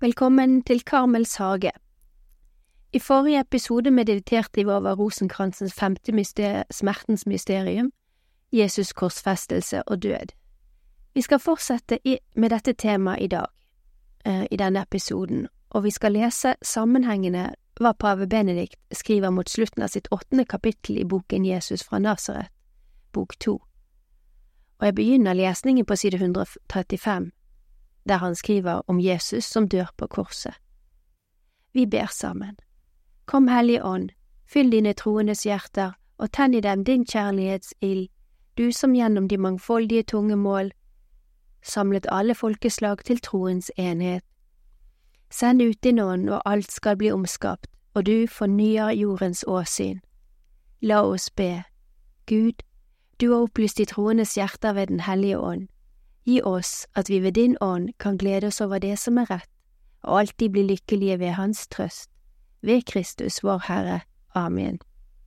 Velkommen til Karmels hage. I forrige episode mediterte vi over Rosenkransens 5. smertens mysterium, Jesus korsfestelse og død. Vi skal fortsette med dette temaet i dag, i denne episoden, og vi skal lese sammenhengende hva pave Benedikt skriver mot slutten av sitt 8. kapittel i boken Jesus fra Nazaret, bok 2. Og jeg begynner lesningen på side 135, der han skriver om Jesus som dør på korset. Vi ber sammen. Kom Hellige Ånd, fyll dine troendes hjerter og tenn i dem din kjærlighetsild, du som gjennom de mangfoldige tungemål samlet alle folkeslag til troens enhet. Send ut din ånd, og alt skal bli omskapt, og du fornyer jordens åsyn. La oss be. Gud, du har opplyst de troendes hjerter ved den hellige ånd. Gi oss at vi ved din ånd kan glede oss over det som er rett, og alltid bli lykkelige ved hans trøst. Ved Kristus vår Herre. Amen.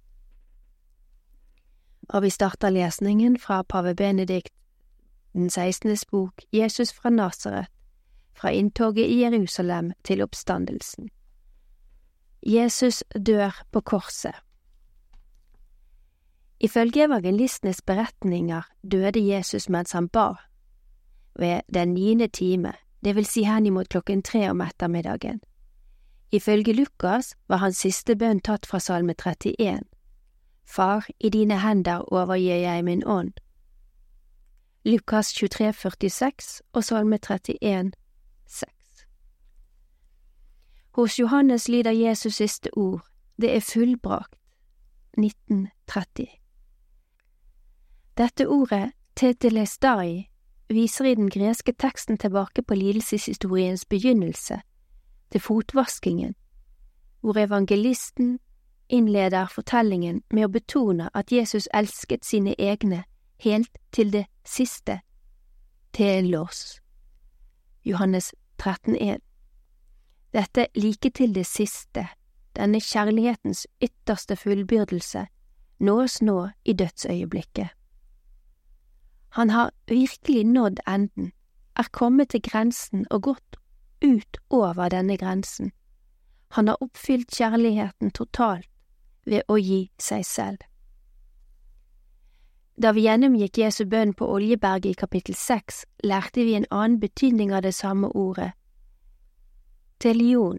Og vi starter lesningen fra pave Benedikt, den 16. bok, Jesus fra Nazaret, fra inntoget i Jerusalem til oppstandelsen. Jesus dør på korset. Ifølge evangelistenes beretninger døde Jesus mens han ba, ved den 9. time, det vil si henimot 3:00 om ettermiddagen. Ifølge Lukas var hans siste bønn tatt fra salme 31. Far, i dine hender overgir jeg min ånd. Lukas 23,46 og salme 31,6. Hos Johannes lyder Jesus siste ord, det er fullbrakt, 19:30. Dette ordet, tetelestai, viser i den greske teksten tilbake på lidelseshistoriens begynnelse, til fotvaskingen, hvor evangelisten innleder fortellingen med å betone at Jesus elsket sine egne helt til det siste, telos. Johannes 13,1. Dette like til det siste, denne kjærlighetens ytterste fullbyrdelse, nås nå i dødsøyeblikket. Han har virkelig nådd enden, er kommet til grensen og gått ut over denne grensen. Han har oppfylt kjærligheten totalt ved å gi seg selv. Da vi gjennomgikk Jesu bønn på Oljeberget i kapittel 6, lærte vi en annen betydning av det samme ordet, telion,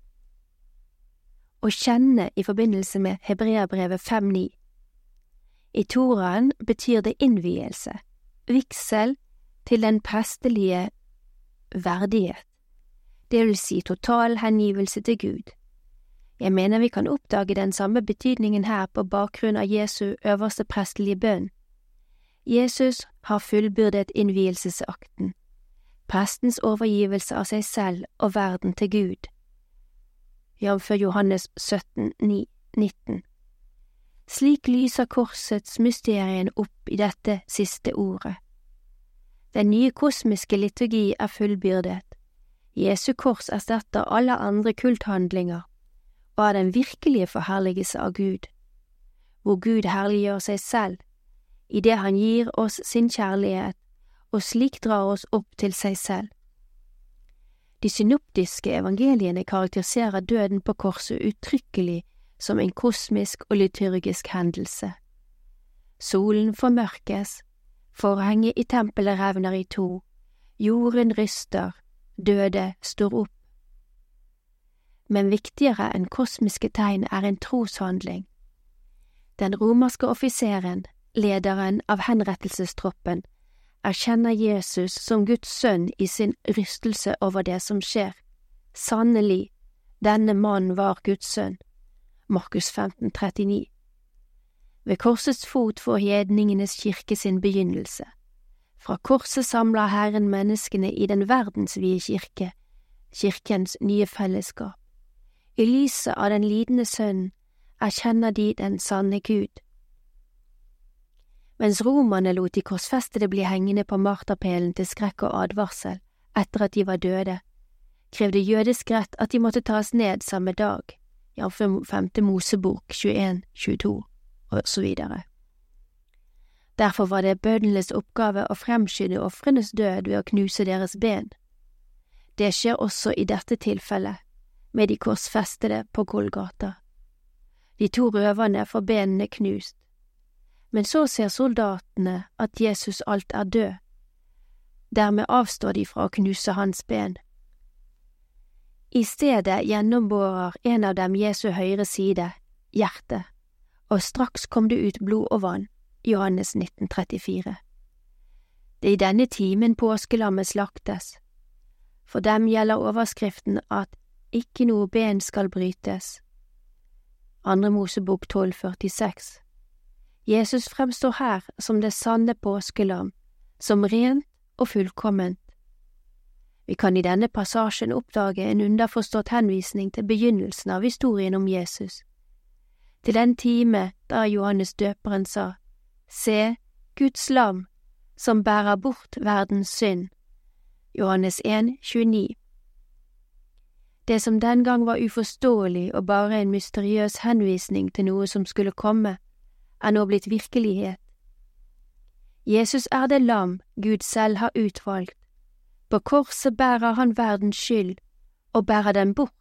å kjenne i forbindelse med Hebreabrevet 5,9. I Toraen betyr det innvielse, vigsel til den prestelige verdighet, det vil si total hengivelse til Gud. Jeg mener vi kan oppdage den samme betydningen her på bakgrunn av Jesu øverste prestelige bønn. Jesus har fullbyrdet innvielsesakten, prestens overgivelse av seg selv og verden til Gud. Jf. Johannes 17,9-19. Slik lyser korsets mysterien opp i dette siste ordet. Den nye kosmiske liturgi er fullbyrdet. Jesu kors erstatter alle andre kulthandlinger og er den virkelige forherligelse av Gud, hvor Gud herliggjør seg selv, i det han gir oss sin kjærlighet og slik drar oss opp til seg selv. De synoptiske evangeliene karakteriserer døden på korset uttrykkelig som en kosmisk og liturgisk hendelse. Solen formørkes, forhenget i tempelet revner i to, jorden ryster, døde står opp. Men viktigere enn kosmiske tegn er en troshandling. Den romerske offiseren, lederen av henrettelsestroppen, erkjenner Jesus som Guds sønn i sin rystelse over det som skjer. Sannelig, denne mannen var Guds sønn. Markus 15,39. Ved korsets fot får hedningenes kirke sin begynnelse. Fra korset samler Herren menneskene i den verdensvide kirke, kirkens nye fellesskap. I lyset av den lidende sønnen erkjenner de den sanne Gud. Mens romerne lot de korsfestede bli hengende på marterpælen til skrekk og advarsel etter at de var døde, krevde jødisk rett at de måtte tas ned samme dag, jf. 5. Mosebok 21-22 og så videre. Derfor var det bøndenes oppgave å fremskynde ofrenes død ved å knuse deres ben. Det skjer også i dette tilfellet, med de korsfestede på Golgata. De to røverne får benene knust, men så ser soldatene at Jesus alt er død. Dermed avstår de fra å knuse hans ben. I stedet gjennomborer en av dem Jesu høyre side, hjertet, og straks kom det ut blod og vann, Johannes 19,34. Det er i denne timen påskelammet slaktes. For dem gjelder overskriften at ikke noe ben skal brytes. 2. Mosebok 12,46. Jesus fremstår her som det sanne påskelam, som rent og fullkomment. Vi kan i denne passasjen oppdage en underforstått henvisning til begynnelsen av historien om Jesus. Til den time da Johannes døperen sa, «Se, Guds lam, som bærer bort verdens synd». Johannes 1,29. Det som den gang var uforståelig og bare en mysteriøs henvisning til noe som skulle komme, er nå blitt virkelighet. Jesus er det lam Gud selv har utvalgt. På korset bærer han verdens skyld og bærer den bort.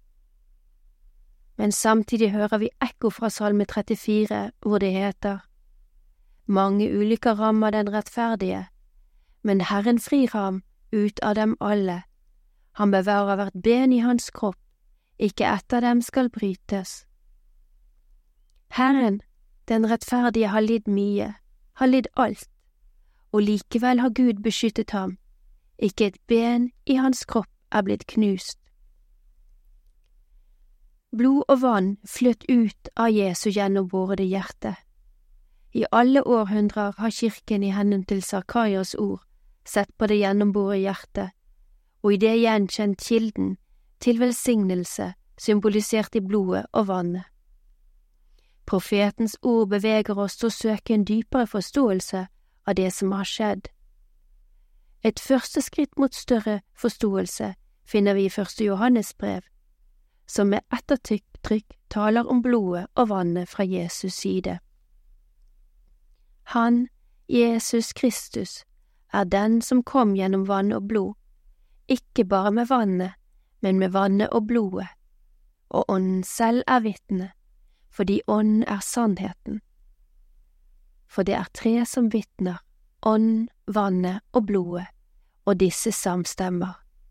Men samtidig hører vi ekko fra Salme 34, hvor det heter: Mange ulykker rammer den rettferdige, men Herren frir ham ut av dem alle. Han bevarer hvert ben i hans kropp, ikke ett av dem skal brytes. Herren, den rettferdige, har lidd mye, har lidd alt, og likevel har Gud beskyttet ham. Ikke et ben i hans kropp er blitt knust. Blod og vann fløt ut av Jesu gjennomborede hjerte. I alle århundrer har kirken i henhold til Sakaias ord sett på det gjennomborede hjertet, og i det gjenkjent kilden til velsignelse symbolisert i blodet og vannet. Profetens ord beveger oss til å søke en dypere forståelse av det som har skjedd. Et første skritt mot større forståelse finner vi i 1. Johannes brev, som med ettertrykk taler om blodet og vannet fra Jesus side. Han, Jesus Kristus, er den som kom gjennom vann og blod, ikke bare med vannet, men med vannet og blodet, og Ånden selv er vitne, fordi Ånden er sannheten. For det er tre som vitner, Ånden, vannet og blodet, og disse samstemmer.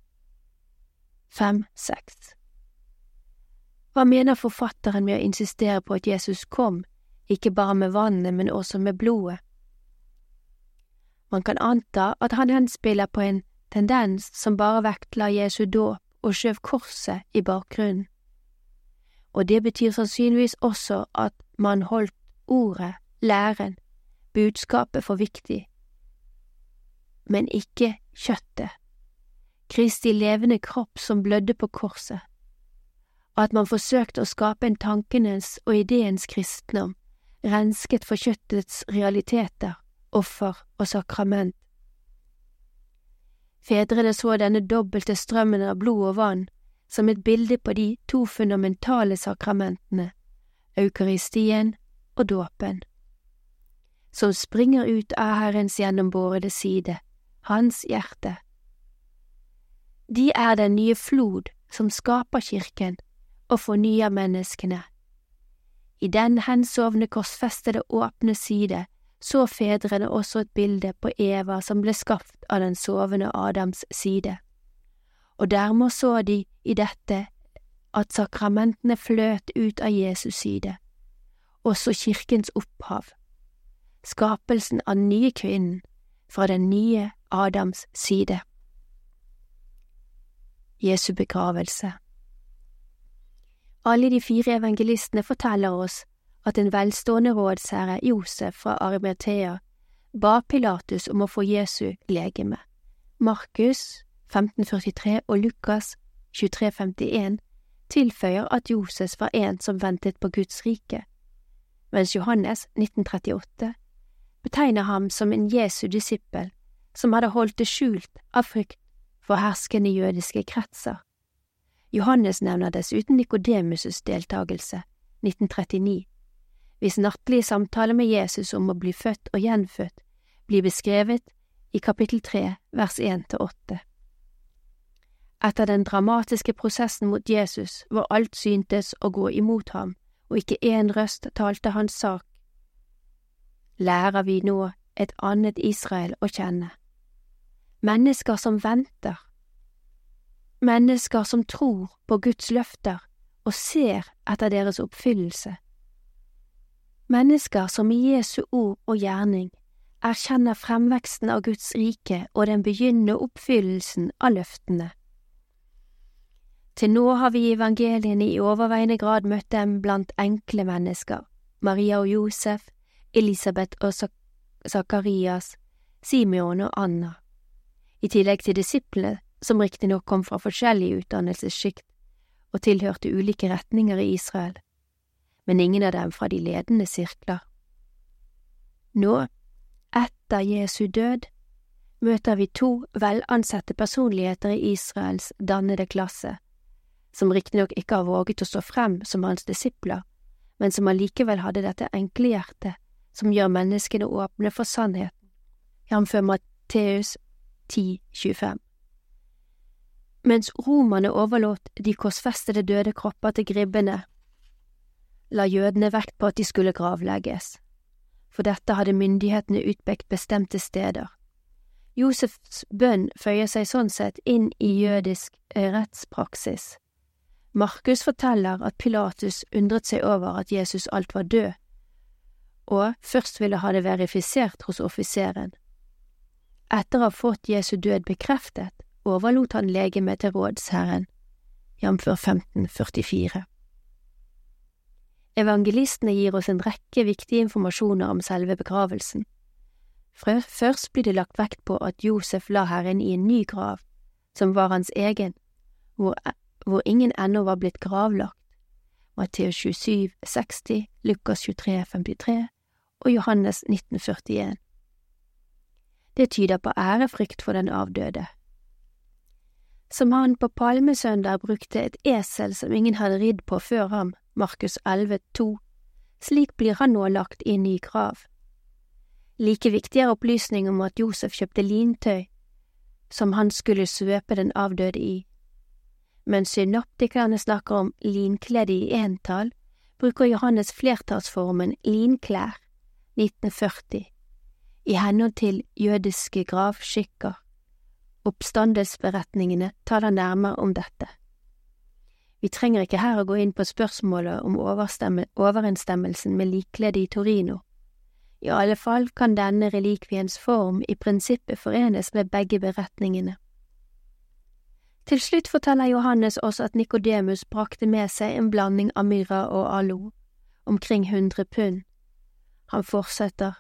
5-6. Hva mener forfatteren med å insistere på at Jesus kom, ikke bare med vannet, men også med blodet? Man kan anta at han henspiller på en tendens som bare vektla Jesu dåp og skjøv korset i bakgrunnen. Og det betyr sannsynligvis også at man holdt ordet, læren, budskapet for viktig, men ikke kjøttet, Kristi levende kropp som blødde på korset, og at man forsøkte å skape en tankenes og ideens kristendom, rensket for kjøttets realiteter, offer og sakrament. Fedrene så denne dobbelte strømmen av blod og vann som et bilde på de to fundamentale sakramentene, eukaristien og dåpen, som springer ut av Herrens gjennomborede side, hans hjerte. De er den nye flod som skaper kirken og fornyer menneskene. I den hensovne korsfestede åpne side så fedrene også et bilde på Eva som ble skapt av den sovende Adams side, og dermed så de i dette at sakramentene fløt ut av Jesus side, også kirkens opphav, skapelsen av den nye kvinnen fra den nye Adams side. Jesu begravelse. Alle de 4 evangelistene forteller oss at en velstående rådsherre, Josef fra Arimathea, ba Pilatus om å få Jesu legeme. Markus 15,43 og Lukas 23,51 tilføyer at Josef var en som ventet på Guds rike, mens Johannes 19,38 betegner ham som en Jesu disippel som hadde holdt det skjult av frykt for herskende jødiske kretser. Johannes nevner dessuten Nikodemus' deltagelse, 1939, hvis nattlige samtale med Jesus om å bli født og gjenfødt blir beskrevet i kapittel 3, vers 1-8. Etter den dramatiske prosessen mot Jesus hvor alt syntes å gå imot ham, og ikke en røst talte hans sak, lærer vi nå et annet Israel å kjenne. Mennesker som venter. Mennesker som tror på Guds løfter og ser etter deres oppfyllelse. Mennesker som i Jesu ord og gjerning erkjenner fremveksten av Guds rike og den begynnende oppfyllelsen av løftene. Til nå har vi i evangeliene i overveiende grad møtt dem blant enkle mennesker, Maria og Josef, Elisabeth og Zakarias, Simeon og Anna, i tillegg til disiplene som riktignok kom fra forskjellige utdannelsessjikt og tilhørte ulike retninger i Israel, men ingen av dem fra de ledende sirkler. Nå, etter Jesu død, møter vi to velansette personligheter i Israels dannede klasse, som riktignok ikke har våget å stå frem som hans disipler, men som allikevel hadde dette enkle hjertet som gjør menneskene åpne for sannheten, jf. Matteus 10:25. Mens romerne overlot de korsfestede døde kropper til gribbene, la jødene vekt på at de skulle gravlegges. For dette hadde myndighetene utpekt bestemte steder. Josefs bønn føyer seg sånn sett inn i jødisk rettspraksis. Markus forteller at Pilatus undret seg over at Jesus alt var død, og først ville ha det verifisert hos offiseren. Etter å ha fått Jesu død bekreftet, overlot han legemet til rådsherren, jf. 1544. Evangelistene gir oss en rekke viktige informasjoner om selve begravelsen. Først blir det lagt vekt på at Josef la Herren i en ny grav, som var hans egen, hvor ingen ennå var blitt gravlagt, Matteus 27,60, Lukas 23,53 og Johannes 19,41. Det tyder på ærefrykt for den avdøde. Som han på palmesøndag brukte et esel som ingen hadde ridd på før ham, Markus 11,2, slik blir han nå lagt i en ny grav. Like viktig er opplysning om at Josef kjøpte lintøy, som han skulle svøpe den avdøde i. Mens synoptikerne snakker om linkledde i entall, bruker Johannes flertallsformen linklær, 1940, i henhold til jødiske gravskikker. Oppstandelsesberetningene taler nærmere om dette. Vi trenger ikke her å gå inn på spørsmålet om overensstemmelsen med likkledet i Torino. I alle fall kan denne relikviens form i prinsippet forenes med begge beretningene. Til slutt forteller Johannes også at Nikodemus brakte med seg en blanding av myrra og aloe, omkring 100 pund. Han fortsetter.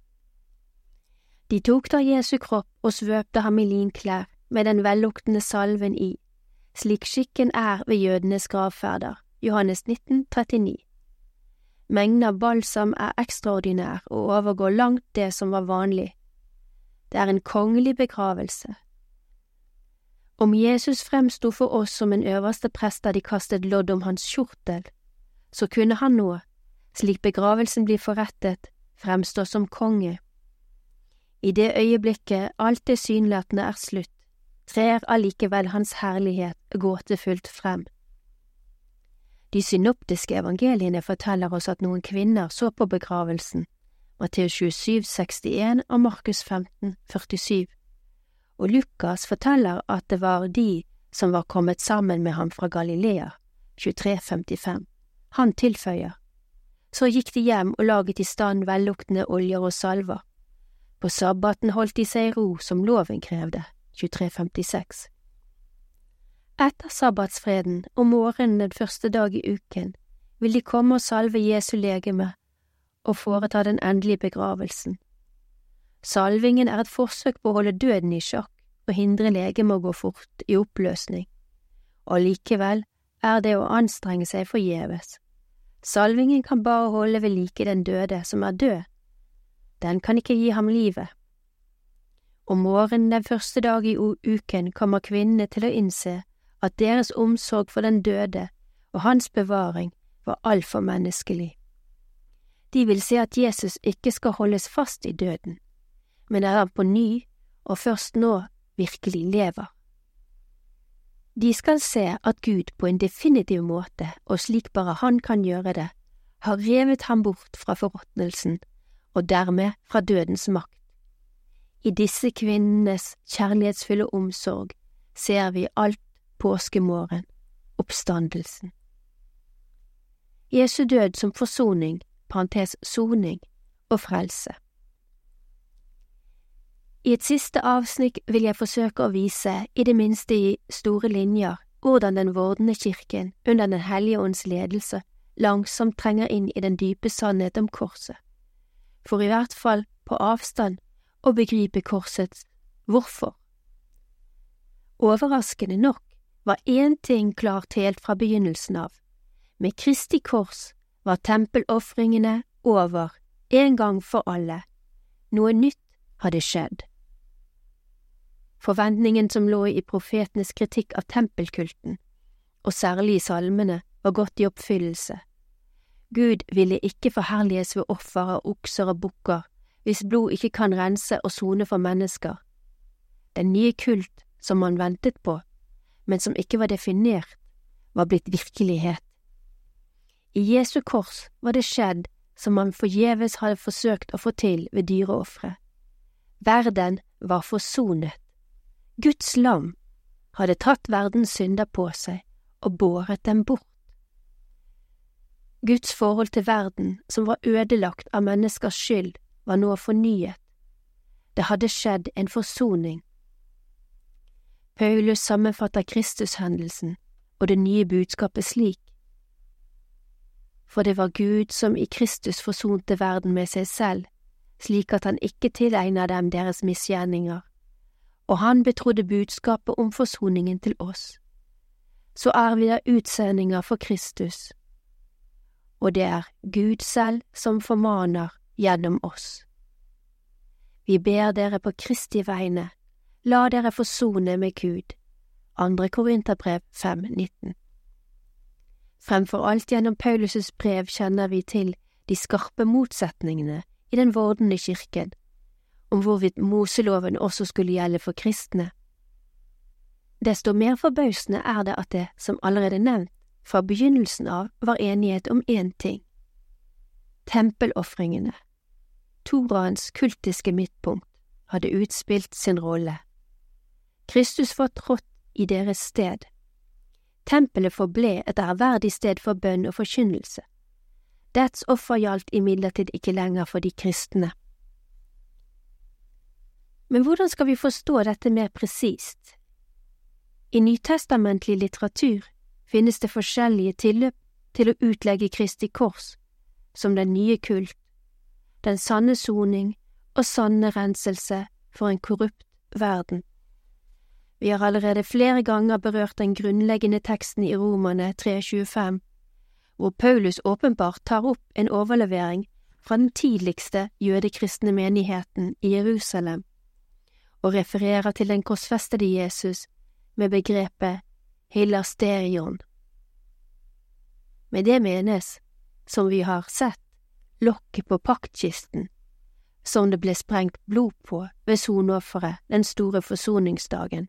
De tok da Jesu kropp og svøpte ham i linklær med den velluktende salven i, slik skikken er ved jødenes gravferder, Johannes 19,39. Mengden av balsam er ekstraordinær og overgår langt det som var vanlig. Det er en kongelig begravelse. Om Jesus fremsto for oss som en øverste prest da de kastet lodd om hans kjortel, så kunne han nå, slik begravelsen blir forrettet, fremstå som konge. I det øyeblikket alt det synlatende er slutt, trer allikevel hans herlighet gåtefullt frem. De synoptiske evangeliene forteller oss at noen kvinner så på begravelsen, Matteus 27,61 og Markus 15,47, og Lukas forteller at det var de som var kommet sammen med ham fra Galilea, 23,55. Han tilføyer. Så gikk de hjem og laget i stand velluktende oljer og salver. På sabbaten holdt de seg i ro som loven krevde, 23,56. Etter sabbatsfreden om morgenen den første dag i uken vil de komme og salve Jesu legeme og foreta den endelige begravelsen. Salvingen er et forsøk på å holde døden i sjakk og hindre legemet å gå fort i oppløsning, og likevel er det å anstrenge seg forgjeves. Salvingen kan bare holde ved like den døde som er død. Den kan ikke gi ham livet. Om morgenen den første dag i uken kommer kvinnene til å innse at deres omsorg for den døde og hans bevaring var altfor menneskelig. De vil se at Jesus ikke skal holdes fast i døden, men er han på ny og først nå virkelig lever. De skal se at Gud på en definitiv måte, og slik bare han kan gjøre det, har revet ham bort fra forråtnelsen, og dermed fra dødens makt. I disse kvinnenes kjærlighetsfulle omsorg ser vi alt påskemorgen, oppstandelsen. Jesu død som forsoning, parentes soning og frelse. I et siste avsnitt vil jeg forsøke å vise, i det minste i store linjer, hvordan den vordende kirken under Den hellige ånds ledelse langsomt trenger inn i den dype sannhet om korset, for i hvert fall på avstand å begripe korsets hvorfor. Overraskende nok var én ting klart helt fra begynnelsen av. Med Kristi kors var tempelofringene over, en gang for alle. Noe nytt hadde skjedd. Forventningen som lå i profetenes kritikk av tempelkulten, og særlig i salmene, var gått i oppfyllelse. Gud ville ikke forherliges ved offer av okser og bukker, hvis blod ikke kan rense og sone for mennesker. Den nye kult som man ventet på, men som ikke var definert, var blitt virkelighet. I Jesu kors var det skjedd som man forgjeves hadde forsøkt å få til ved dyreofre. Verden var forsonet. Guds lam hadde tatt verdens synder på seg og båret dem bort. Guds forhold til verden, som var ødelagt av menneskers skyld, var nå fornyet. Det hadde skjedd en forsoning. Paulus sammenfatter Kristushendelsen og det nye budskapet slik: For det var Gud som i Kristus forsonte verden med seg selv, slik at han ikke tilegner dem deres misgjerninger, og han betrodde budskapet om forsoningen til oss. Så er vi da utsendinger for Kristus, og det er Gud selv som formaner gjennom oss. Vi ber dere på Kristi vegne, la dere forsone med Gud. 2. Korinterbrev 5,19. Fremfor alt gjennom Paulus' brev kjenner vi til de skarpe motsetningene i den vordende kirken, om hvorvidt Moseloven også skulle gjelde for kristne. Desto mer forbausende er det at det, som allerede nevnt, fra begynnelsen av var enighet om én ting: tempelofringene. Toraens kultiske midtpunkt hadde utspilt sin rolle. Kristus var trådt i deres sted. Tempelet forble et ærverdig sted for bønn og forkynnelse. Dets offer gjaldt imidlertid ikke lenger for de kristne. Men hvordan skal vi forstå dette mer presist? I nytestamentlig litteratur finnes det forskjellige tilløp til å utlegge Kristi kors, som den nye kult, den sanne soning og sanne renselse for en korrupt verden. Vi har allerede flere ganger berørt den grunnleggende teksten i Romerne 3,25, hvor Paulus åpenbart tar opp en overlevering fra den tidligste jødekristne menigheten i Jerusalem, og refererer til den korsfestede Jesus med begrepet hilasterion. Med det menes, som vi har sett, lokket på paktkisten, som det ble sprengt blod på ved soneofferet den store forsoningsdagen.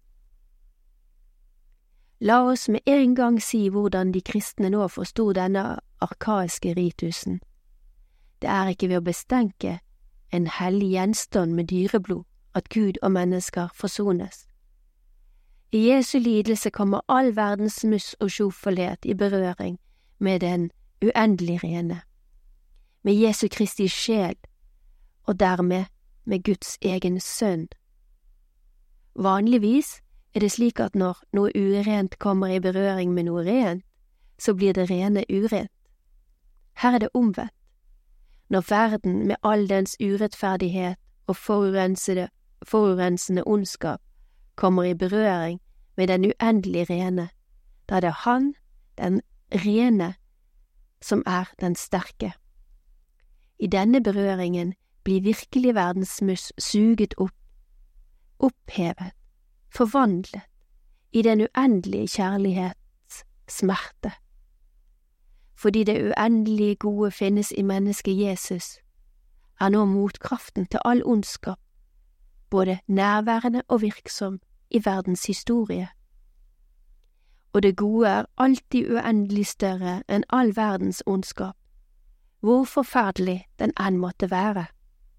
La oss med en gang si hvordan de kristne nå forstod denne arkaiske ritusen. Det er ikke ved å bestenke en hellig gjenstand med dyreblod at Gud og mennesker forsones. I Jesu lidelse kommer all verdens muss og sjofelhet i berøring med den uendelig rene, med Jesu Kristi sjel, og dermed med Guds egen sønn. Vanligvis er det slik at når noe urent kommer i berøring med noe rent, så blir det rene urent. Her er det omvendt. Når verden med all dens urettferdighet og forurensende ondskap kommer i berøring med den uendelig rene, da er det han, den rene, som er den sterke. I denne berøringen blir virkelig verdens muss suget opp, opphevet, forvandlet i den uendelige kjærlighets smerte. Fordi det uendelige gode finnes i mennesket Jesus, er nå motkraften til all ondskap, både nærværende og virksom i verdens historie. og det gode er alltid uendelig større enn all verdens ondskap, hvor forferdelig den enn måtte være.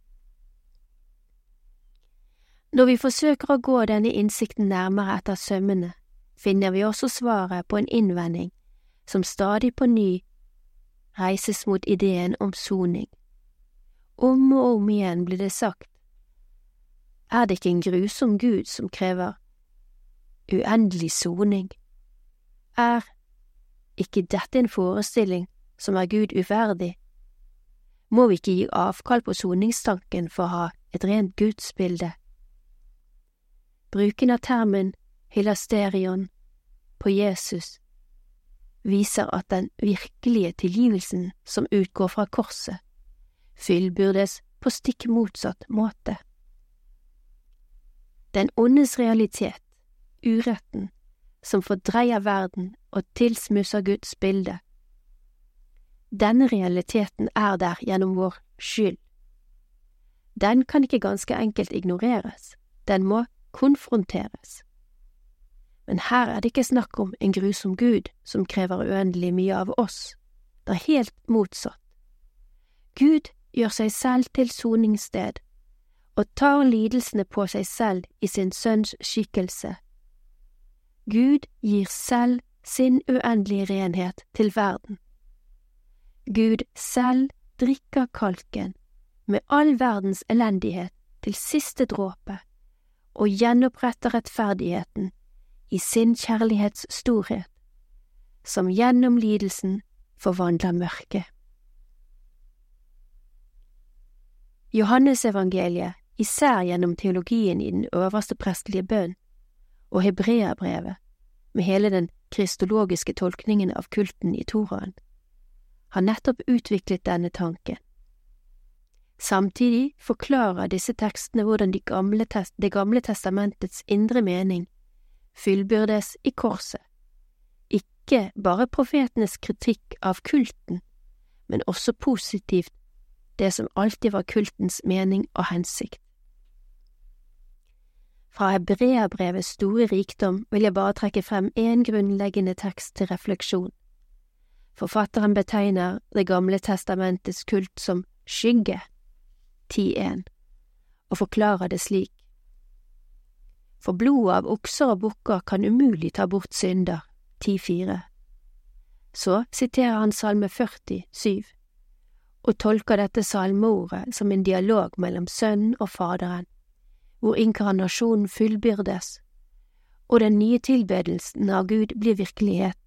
Når vi forsøker å gå denne innsikten nærmere etter sømmene, finner vi også svaret på en innvending som stadig på ny reises mot ideen om soning. Om og om igjen blir det sagt, er det ikke en grusom Gud som krever uendelig soning? Er ikke dette en forestilling som er Gud uverdig? Må vi ikke gi avkall på soningstanken for å ha et rent gudsbilde? Bruken av termen hilasterion på Jesus viser at den virkelige tilgivelsen som utgår fra korset, fullbyrdes på stikk motsatt måte. Den ondes realitet, uretten, som fordreier verden og tilsmusser Guds bilde. Denne realiteten er der gjennom vår skyld. Den kan ikke ganske enkelt ignoreres, den må konfronteres. Men her er det ikke snakk om en grusom Gud som krever uendelig mye av oss. Det er helt motsatt. Gud gjør seg selv til soningssted og tar lidelsene på seg selv i sin sønns skikkelse. Gud gir selv sin uendelige renhet til verden. Gud selv drikker kalken med all verdens elendighet til siste dråpe og gjenoppretter rettferdigheten i sin kjærlighets storhet, som gjennom lidelsen forvandler mørket. Johannesevangeliet, især gjennom teologien i den øverste prestelige bønn, og Hebreabrevet, med hele den kristologiske tolkningen av kulten i Toraen, har nettopp utviklet denne tanken. Samtidig forklarer disse tekstene hvordan det gamle testamentets indre mening fullbyrdes i korset, ikke bare profetenes kritikk av kulten, men også positivt det som alltid var kultens mening og hensikt. Fra Hebreabrevets store rikdom vil jeg bare trekke frem en grunnleggende tekst til refleksjon. Forfatteren betegner det gamle testamentets kult som skygge, 10.1, og forklarer det slik. For blodet av okser og bukker kan umulig ta bort synder, 10.4. Så siterer han Salme 40, 7, og tolker dette salmeordet som en dialog mellom Sønnen og Faderen, hvor inkarnasjonen fullbyrdes, og den nye tilbedelsen av Gud blir virkelighet.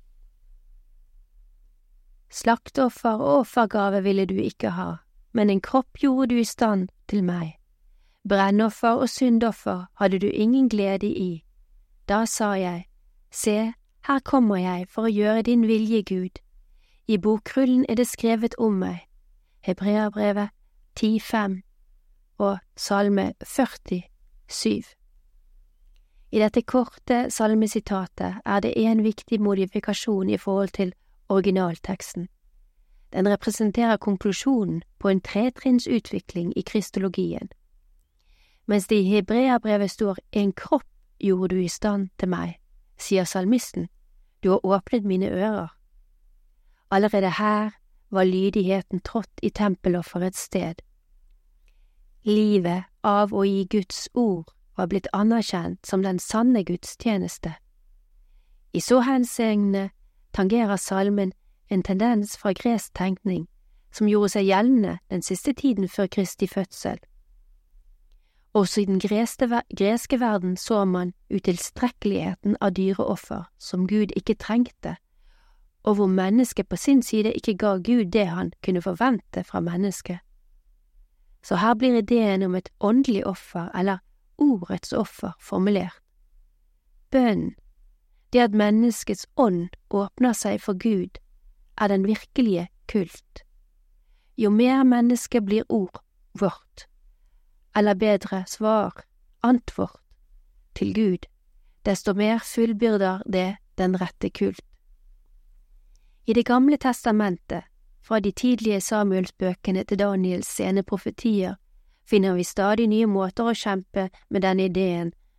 Slaktoffer og offergave ville du ikke ha, men en kropp gjorde du i stand til meg. Brennoffer og syndoffer hadde du ingen glede i. Da sa jeg, se, her kommer jeg for å gjøre din vilje, Gud. I bokrullen er det skrevet om meg. Hebreabrevet 10.5 og Salme 40.7. I dette korte salmesitatet er det en viktig modifikasjon i forhold til originalteksten. Den representerer konklusjonen på en tretrinnsutvikling i kristologien. Mens det i Hebreabrevet står «En kropp gjorde du i stand til meg», sier salmisten, «Du har åpnet mine ører». Allerede her var lydigheten trådt i tempelofferets sted. Livet av og i Guds ord var blitt anerkjent som den sanne gudstjeneste. I så henseende tangerer salmen en tendens fra gresk tenkning som gjorde seg gjeldende den siste tiden før Kristi fødsel. Også i den greske verden så man utilstrekkeligheten av dyreoffer som Gud ikke trengte, og hvor mennesket på sin side ikke ga Gud det han kunne forvente fra mennesket. Så her blir ideen om et åndelig offer, eller ordets offer, formulert. Bønnen, det at menneskets ånd åpner seg for Gud, er den virkelige kult. Jo mer mennesket blir ord vårt, eller bedre svar, antwort, til Gud, desto mer fullbyrder det den rette kult. I Det gamle testamentet, fra de tidlige Samuelsbøkene til Daniels sene profetier, finner vi stadig nye måter å kjempe med denne ideen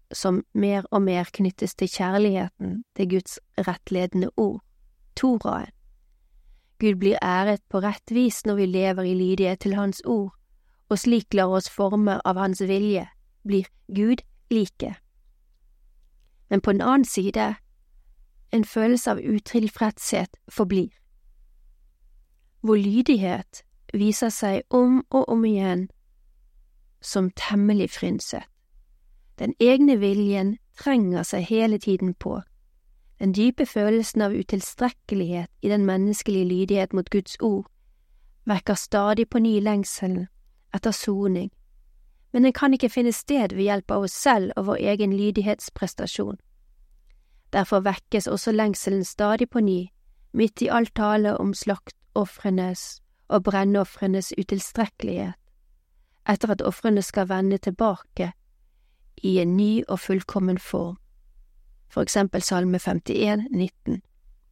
som mer og mer knyttes til kjærligheten til Guds rettledende ord, Toraen. Gud blir æret på rett vis når vi lever i lydighet til Hans ord, og slik lar oss forme av Hans vilje, blir Gud like. Men på den annen side, en følelse av utilfredshet forblir. Vår lydighet viser seg om og om igjen som temmelig frynset. Den egne viljen trenger seg hele tiden på. Den dype følelsen av utilstrekkelighet i den menneskelige lydighet mot Guds ord vekker stadig på ny lengselen etter soning, men den kan ikke finne sted ved hjelp av oss selv og vår egen lydighetsprestasjon. Derfor vekkes også lengselen stadig på ny, midt i all tale om slaktofrenes og brennofrenes utilstrekkelighet, etter at ofrene skal vende tilbake i en ny og fullkommen form. For eksempel Salme 51, 19.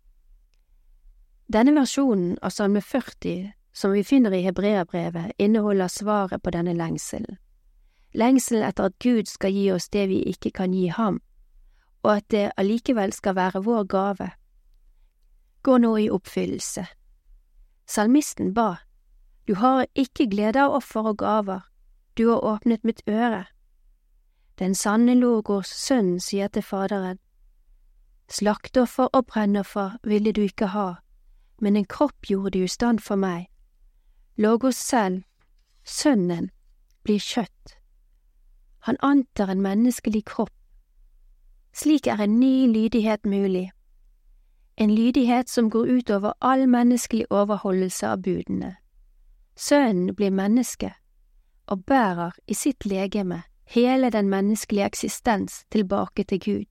Denne versjonen av Salme 40, som vi finner i Hebreabrevet, inneholder svaret på denne lengselen. Lengselen etter at Gud skal gi oss det vi ikke kan gi ham, og at det allikevel skal være vår gave, går nå i oppfyllelse. Salmisten ba, «Du har ikke glede av offer og gaver, du har åpnet mitt øre.» Den sanne Logos sønn sier til Faderen, «Slaktoffer og brennoffer ville du ikke ha, men en kropp gjorde du i stand for meg. Logos selv, sønnen, blir kjøtt. Han antar en menneskelig kropp. Slik er en ny lydighet mulig. En lydighet som går ut over all menneskelig overholdelse av budene. Sønnen blir menneske, og bærer i sitt legeme hele den menneskelige eksistens tilbake til Gud.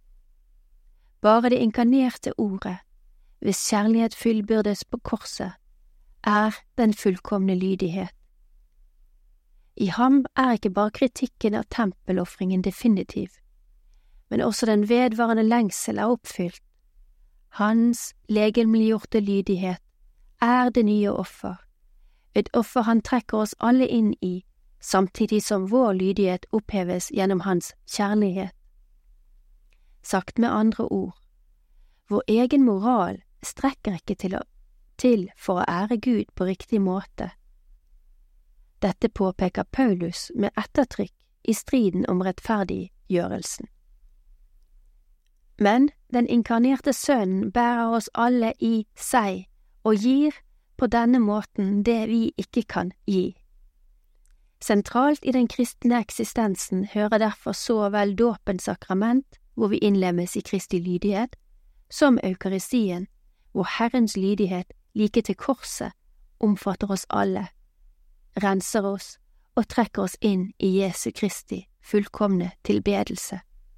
Bare det inkarnerte ordet, hvis kjærlighet fullbyrdes på korset, er den fullkomne lydighet. I ham er ikke bare kritikken av tempelofringen definitiv, men også den vedvarende lengsel er oppfylt. Hans legemliggjorte lydighet er det nye offer, et offer han trekker oss alle inn i, samtidig som vår lydighet oppheves gjennom hans kjærlighet. Sagt med andre ord, vår egen moral strekker ikke til for å ære Gud på riktig måte. Dette påpeker Paulus med ettertrykk i striden om rettferdiggjørelsen. Men den inkarnerte sønnen bærer oss alle i seg og gir på denne måten det vi ikke kan gi. Sentralt i den kristne eksistensen hører derfor så vel dåpens sakrament, hvor vi innlemmes i Kristi lydighet, som eukaristien, hvor Herrens lydighet like til korset omfatter oss alle, renser oss og trekker oss inn i Jesu Kristi fullkomne tilbedelse.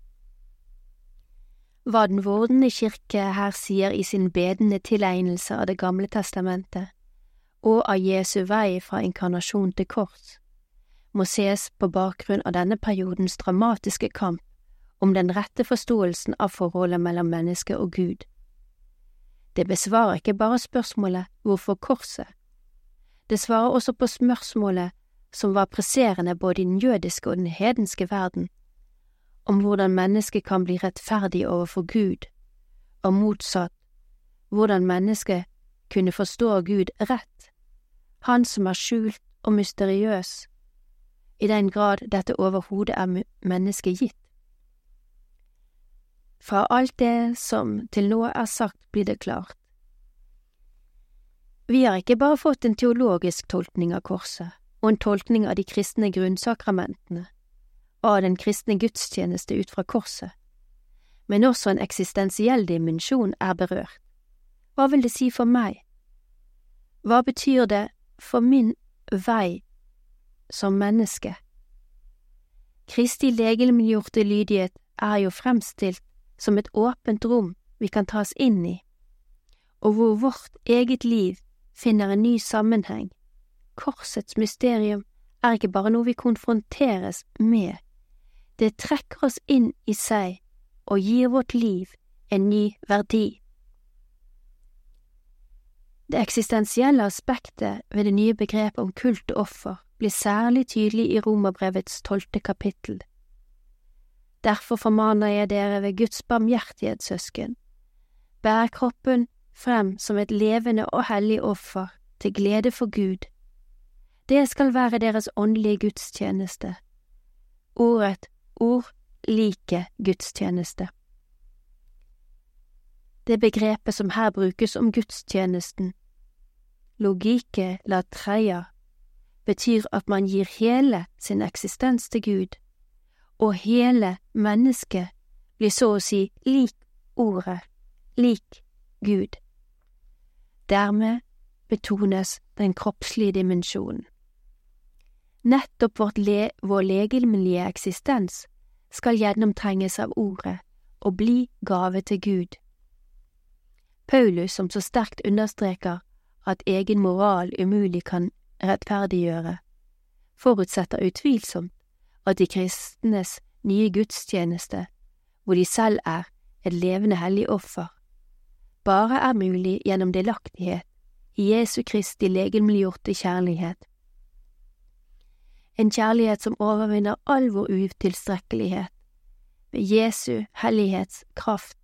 Hva den vordende kirke her sier i sin bedende tilegnelse av Det gamle testamentet, og av Jesu vei fra inkarnasjon til kors, må ses på bakgrunn av denne periodens dramatiske kamp om den rette forståelsen av forholdet mellom menneske og Gud. Det besvarer ikke bare spørsmålet hvorfor korset, det svarer også på spørsmålet som var presserende både i den jødiske og den hedenske verden, om hvordan mennesket kan bli rettferdig overfor Gud, og motsatt, hvordan mennesket kunne forstå Gud rett, han som er skjult og mysteriøs, i den grad dette overhodet er mennesket gitt. Fra alt det som til nå er sagt blir det klart. Vi har ikke bare fått en teologisk tolkning av korset, og en tolkning av de kristne grunnsakramentene, og av den kristne gudstjeneste ut fra korset, men også en eksistensiell dimensjon er berørt. Hva vil det si for meg? Hva betyr det for min vei som menneske? Kristi legemliggjorte lydighet er jo fremstilt som et åpent rom vi kan tas inn i, og hvor vårt eget liv finner en ny sammenheng. Korsets mysterium er ikke bare noe vi konfronteres med, det trekker oss inn i seg og gir vårt liv en ny verdi. Det eksistensielle aspektet ved det nye begrepet om kult og offer blir særlig tydelig i Romerbrevets 12. kapittel. Derfor formaner jeg dere ved Guds barmhjertighet, søsken. Bær kroppen frem som et levende og hellig offer til glede for Gud. Det skal være deres åndelige gudstjeneste. Ord like gudstjeneste. Det begrepet som her brukes om gudstjenesten, logike latreia, betyr at man gir hele sin eksistens til Gud, og hele mennesket blir så å si lik ordet, lik Gud. Dermed betones den kroppslige dimensjonen. Nettopp vår legemlige eksistens skal gjennomtrenges av ordet og bli gave til Gud. Paulus, som så sterkt understreker at egen moral umulig kan rettferdiggjøre, forutsetter utvilsomt at de kristnes nye gudstjeneste, hvor de selv er et levende hellig offer, bare er mulig gjennom delaktighet i Jesu Kristi legemliggjorte kjærlighet. En kjærlighet som overvinner all vår utilstrekkelighet ved Jesu hellighetskraft.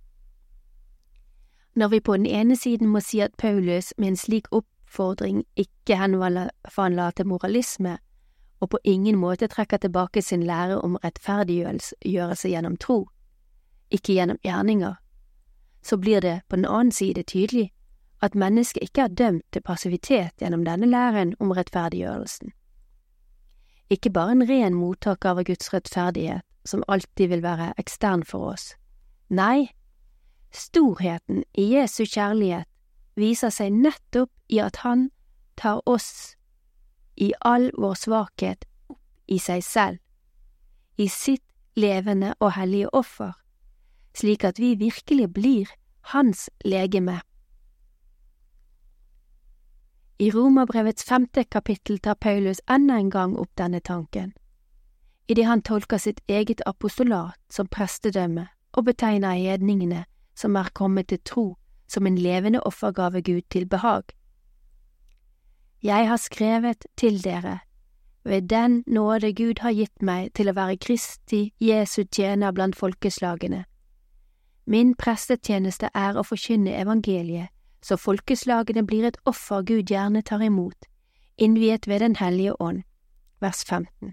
Når vi på den ene siden må si at Paulus med en slik oppfordring ikke henfaller til moralisme, og på ingen måte trekker tilbake sin lære om rettferdiggjørelse gjennom tro, ikke gjennom gjerninger, så blir det på den annen side tydelig at mennesket ikke er dømt til passivitet gjennom denne læren om rettferdiggjørelsen. Ikke bare en ren mottaker av Guds rettferdighet, som alltid vil være ekstern for oss. Nei, storheten i Jesu kjærlighet viser seg nettopp i at han tar oss i all vår svakhet opp i seg selv, i sitt levende og hellige offer, slik at vi virkelig blir hans legeme. I Romerbrevets 5. kapittel tar Paulus enda en gang opp denne tanken, i det han tolker sitt eget apostolat som prestedømme og betegner hedningene som er kommet til tro som en levende offergave Gud til behag. Jeg har skrevet til dere, ved den nåde Gud har gitt meg til å være Kristi Jesu tjener blant folkeslagene. Min prestetjeneste er å forkynne evangeliet, så folkeslagene blir et offer Gud gjerne tar imot, innviet ved den hellige ånd. Vers 15.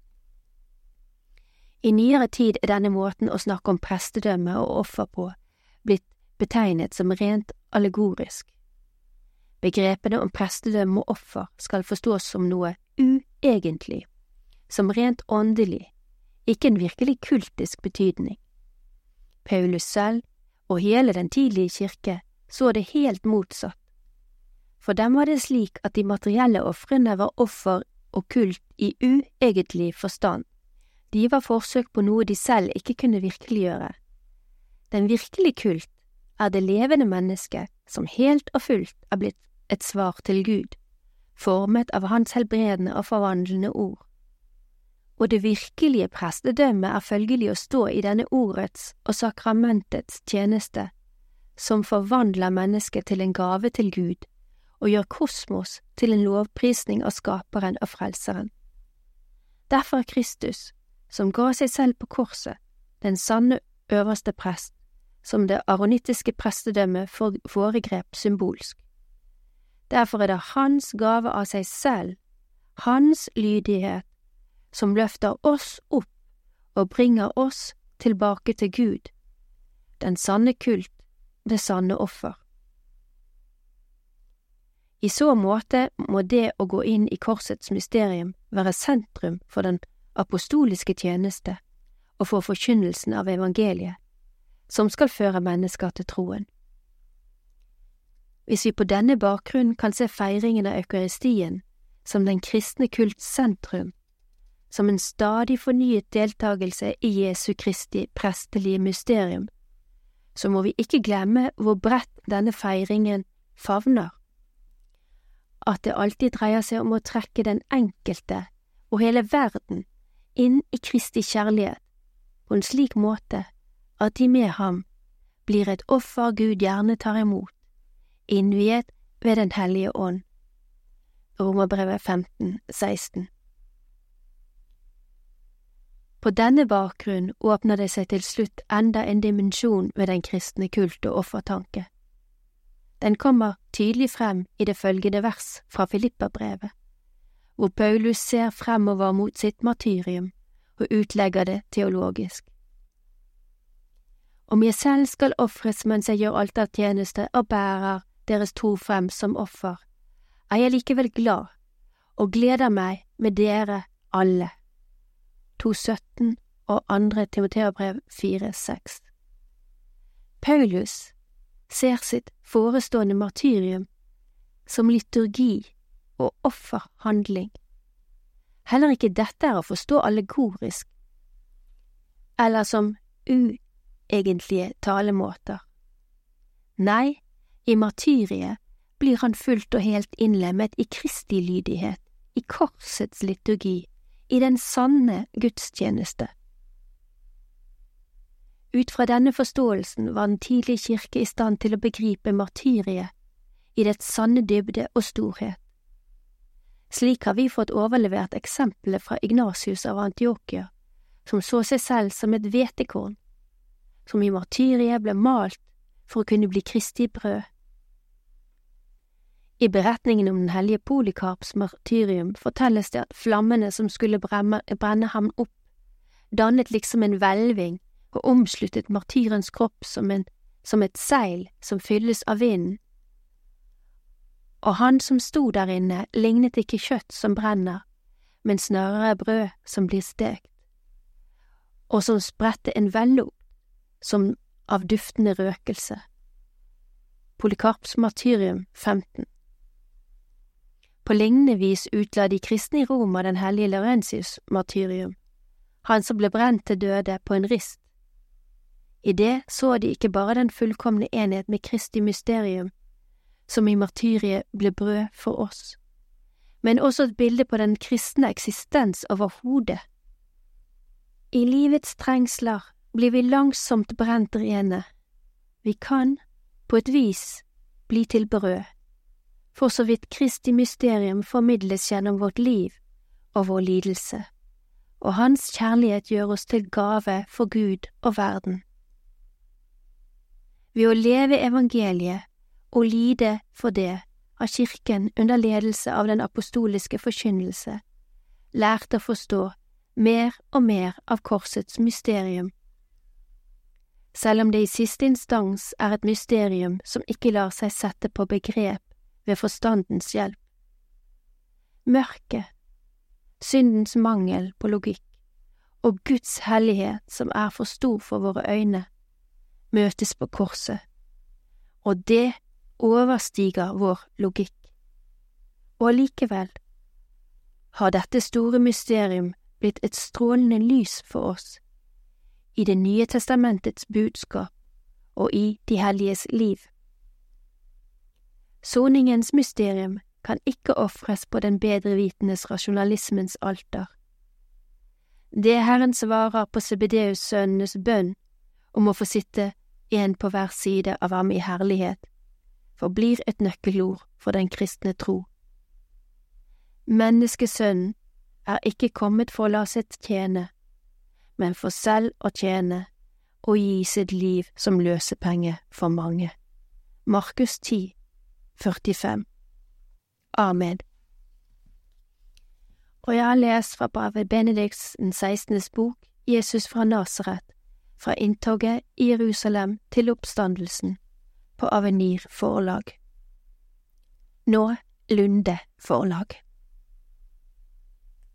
I nyere tid er denne måten å snakke om prestedømme og offer på blitt betegnet som rent allegorisk. Begrepene om prestedømme og offer skal forstås som noe uegentlig, som rent åndelig, ikke en virkelig kultisk betydning. Paulus selv og hele den tidlige kirke så det helt motsatt. For dem var det slik at de materielle ofrene var offer og kult i uegentlig forstand. De var forsøk på noe de selv ikke kunne virkeliggjøre. Den virkelige kult er det levende mennesket som helt og fullt er blitt et svar til Gud, formet av hans helbredende og forvandlende ord. Og det virkelige prestedømmet er følgelig å stå i denne ordets og sakramentets tjeneste, som forvandler mennesket til en gave til Gud og gjør kosmos til en lovprisning av skaperen og frelseren. Derfor er Kristus, som ga seg selv på korset, den sanne øverste prest, som det aronittiske prestedømmet foregrep symbolsk. Derfor er det hans gave av seg selv, hans lydighet, som løfter oss opp og bringer oss tilbake til Gud, den sanne kult, det sanne offer. I så måte må det å gå inn i korsets mysterium være sentrum for den apostoliske tjeneste og for forkynnelsen av evangeliet, som skal føre mennesker til troen. Hvis vi på denne bakgrunn kan se feiringen av eukaristien som den kristne kults sentrum, som en stadig fornyet deltagelse i Jesu Kristi prestelige mysterium, så må vi ikke glemme hvor bredt denne feiringen favner. At det alltid dreier seg om å trekke den enkelte og hele verden inn i Kristi kjærlighet på en slik måte at de med ham blir et offer Gud gjerne tar imot, innviet ved den hellige ånd. Romerbrevet 15:16. På denne bakgrunn åpner det seg til slutt enda en dimensjon ved den kristne kult og offertanke. Den kommer tydelig frem i det følgende vers fra Filipperbrevet, hvor Paulus ser fremover mot sitt martyrium og utlegger det teologisk. Om jeg selv skal offres mens jeg gjør altertjeneste og bærer deres tro frem som offer, jeg likevel glad og gleder meg med dere alle. 2,17 og 2. Timoteabrev 4,6. Paulus ser sitt forestående martyrium som liturgi og offerhandling. Heller ikke dette å forstå allegorisk, eller som uegentlige talemåter. Nei, i martyriet blir han fullt og helt innlemmet i Kristi lydighet, i korsets liturgi, i den sanne gudstjeneste. Ut fra denne forståelsen var den tidlige kirke i stand til å begripe martyriet i dets sanne dybde og storhet. Slik har vi fått overlevert eksempler fra Ignatius av Antiokia, som så seg selv som et hvetekorn, som i martyriet ble malt for å kunne bli Kristi brød. I beretningen om den hellige Polykarps martyrium fortelles det at flammene som skulle brenne ham opp, dannet liksom en hvelving og omsluttet martyrens kropp som et seil som fylles av vinden. Og han som sto der inne lignet ikke kjøtt som brenner, men snarere brød som blir stekt, og som spredte en vellukt som av duftende røkelse. Polykarps martyrium 15. På lignende vis utla de kristne i Roma den hellige Laurentius martyrium, han som ble brent til døde på en rist. I det så de ikke bare den fullkomne enhet med Kristi mysterium, som i martyriet ble brød for oss, men også et bilde på den kristne eksistens overhodet. I livets trengsler blir vi langsomt brent rene. Vi kan, på et vis, bli til brød, for så vidt Kristi mysterium formidles gjennom vårt liv og vår lidelse, og hans kjærlighet gjør oss til gave for Gud og verden. Ved å leve evangeliet og lide for det har Kirken under ledelse av den apostoliske forkynnelse lært å forstå mer og mer av korsets mysterium, selv om det i siste instans er et mysterium som ikke lar seg sette på begrep ved forstandens hjelp. Mørket, syndens mangel på logikk og Guds hellighet som er for stor for våre øyne, møtes på korset, og det overstiger vår logikk. Og allikevel har dette store mysterium blitt et strålende lys for oss, i Det nye testamentets budskap og i de helliges liv. Soningens mysterium kan ikke ofres på den bedrevitendes rasjonalismens alter. Det Herren svarer på Zebedeus-sønnenes bønn om å få sitte en på hver side av ham i herlighet, forblir et nøkkelord for den kristne tro. Menneskesønnen er ikke kommet for å la seg tjene, men for selv å tjene og gi sitt liv som løsepenge for mange. Markus 10, 45. Amen. Og jeg har lest fra Pave Benedikts 16. bok, Jesus fra Nasaret, fra inntoget i Jerusalem til oppstandelsen, på Avenir forlag. Nå Lunde forlag.